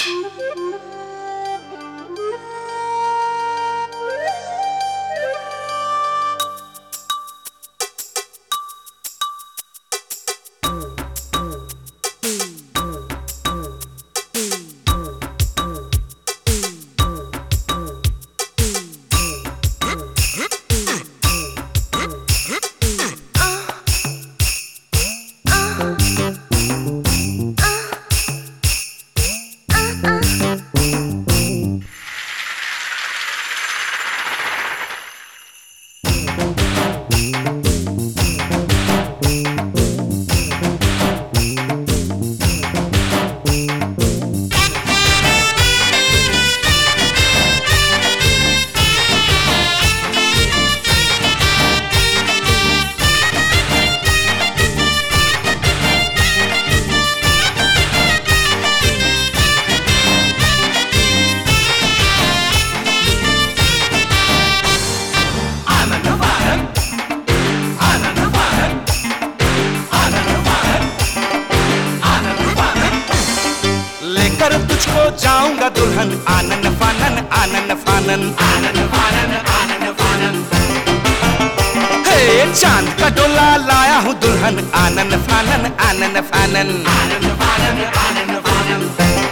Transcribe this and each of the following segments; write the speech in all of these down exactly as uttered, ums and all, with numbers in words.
लेकर तुझको जाऊंगा दुल्हन आनन फानन आनन फानन आनन फानन आनन फानन। हे चांद का डोला लाया हूँ दुल्हन आनन फानन आनन फानन आनन फानन आनन फानन।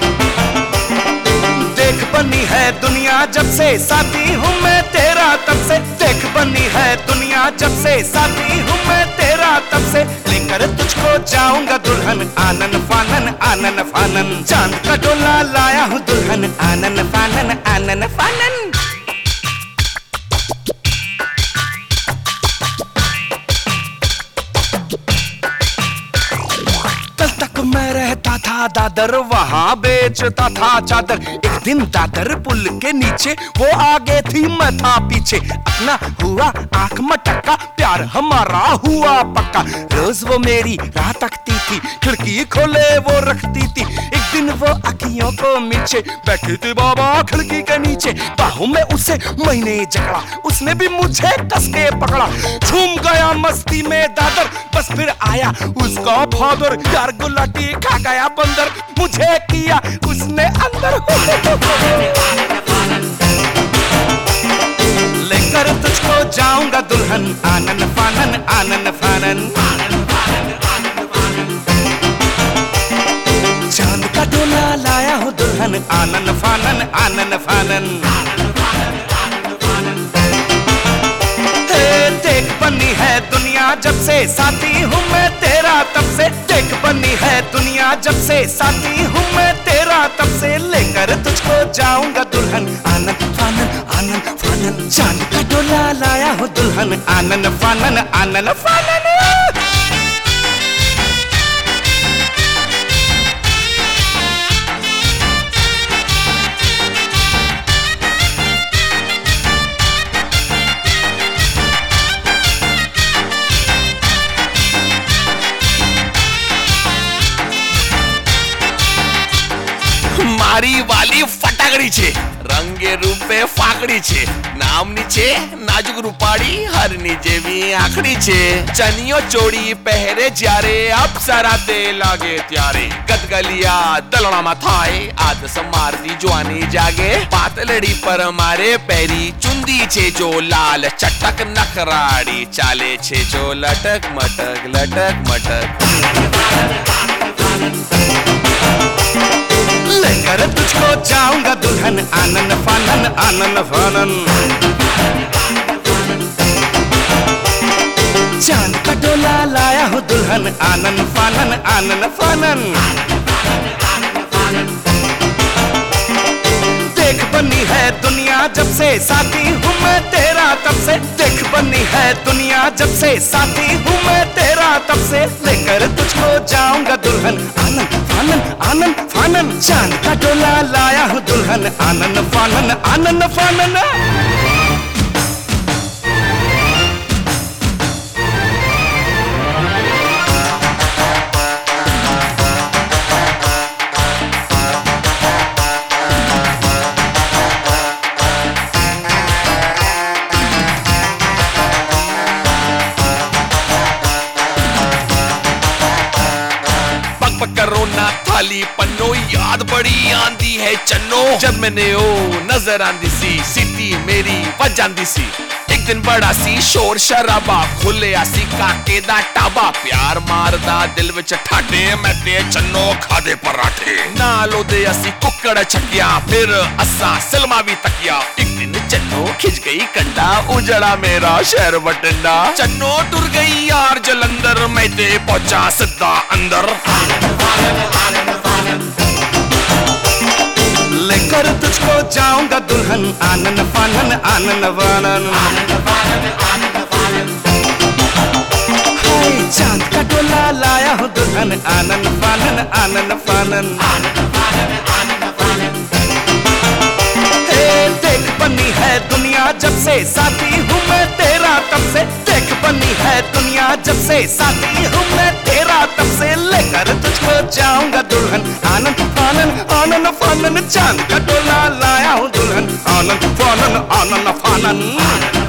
देख बनी है दुनिया जब से साथी हूँ मैं तेरा तब से, देख बनी है दुनिया जब से साथी हूँ मैं तेरा तब से। लेकर तुझको जाऊंगा दुल्हन आनन फानन आनन फानन। चांद का डोला लाया हूँ दुल्हन आनन फानन आनन फानन। कल तक मैं रहता था दादर, वहाँ बेचता था चादर। एक दिन दादर पुल के नीचे वो आगे थी मैं था पीछे। अपना हुआ आंख मटका, प्यार हमारा हुआ पक्का। रोज वो मेरी राह तकती थी, खिड़की खोले वो रखती थी। एक दिन वो अखियों को मीचे बैठी थी बाबा खिड़की के नीचे। बाहों में उसे मैंने जकड़ा, उसने भी मुझे कस के पकड़ा। झूम गया मस्ती में दादर, बस फिर आया उसका फादर। यार गुलाटी खा गया बंदर, मुझे किया उसने अंदर। लेकर तुझको जाऊंगा दुल्हन आनन फानन आनन फानन। चांद का डोला लाया हूँ दुल्हन आनन फानन आनन फानन। देख बनी है दुनिया जब से साथी हूँ मैं तेरा तब से, देख बनी है दुनिया जब से साथी हूँ मैं तेरा तब से। लेकर तुझको जाऊंगा दुल्हन आनन फानन आनन फानन। चांद का डोला लाया हूँ दुल्हन आनन फानन आनन फानन। મારી વાલી ફટાકડી છે, રંગે રૂપે ફાકડી છે, નામની છે નાજુક રૂપાળી હરની જેવી આંખડી છે। ચનિયો ચોળી પહેરે જ્યારે અપ્સરા તે લાગે ત્યારે, ગદગલિયા દલણામાં થાય આદસ મારતી જોવાની જાગે। પાતલડી પર મારે પહેરી ચુંદી છે જો લાલ ચટક નખરાડી, ચાલે છે જો લટક મટક લટક મટક। लेकर तुझको जाऊंगा दुल्हन आनन फानन आनन फानन। चांद का डोला लाया हूँ दुल्हन आनन फानन आनन फानन। देख बनी है दुनिया जब से साथी हूँ मैं तेरा तब से, देख बनी है दुनिया जब से साथी हूँ मैं तेरा तब से। लेकर तुझको जाऊंगा दुल्हन आनन फानन आनन फानन। चांद का डोला लाया हूँ दुल्हन आनन फानन आनन फानन। खाली पन्नो याद बड़ी आंदी है चन्नो जब मैंने ओ नजर आंदी सी सिटी मेरी बज जांदी सी एक दिन बड़ा सी शोर शराबा खुले आसी काके दा टाबा प्यार मारदा दिल विच ठाटे मैं ते चन्नो खादे पराठे नाल ओदे असी कुक्कड़ छकिया फिर असा सिलमा भी तकिया एक दिन चन्नो खिंच गई कंडा उजड़ा मेरा शहर बठिंडा चन्नो टुर गई यार जलंधर मैं ते पहुंचा सिद्धा अंदर लेकर तुझको जाऊंगा दुल्हन आनन फानन आनन वानन हाय चांद का डोला लाया हूँ दुल्हन आनन फानन आनन फानन हे देख बनी है दुनिया जब से साथी हूँ मैं तेरा तब से देख बनी है दुनिया जब से साथी हूँ मैं तेरा तब से लेकर तुझको जाऊंगा दुल्हन आनन फानन आनन फानन चांद का डोला लाया हूँ दुल्हन आनन फानन आनन फानन